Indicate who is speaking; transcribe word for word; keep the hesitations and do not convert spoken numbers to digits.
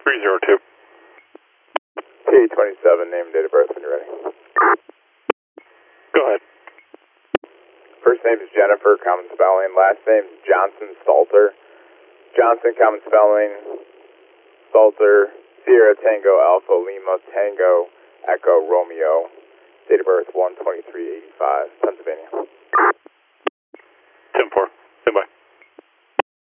Speaker 1: three zero two.
Speaker 2: T twenty-seven, name and date of birth when you're ready.
Speaker 1: Go ahead.
Speaker 2: First name is Jennifer, common spelling. Last name is Johnson Salter. Johnson, common spelling. Salter, Sierra Tango Alpha Lima Tango Echo Romeo. Date of birth one twenty-three eighty-five, Pennsylvania.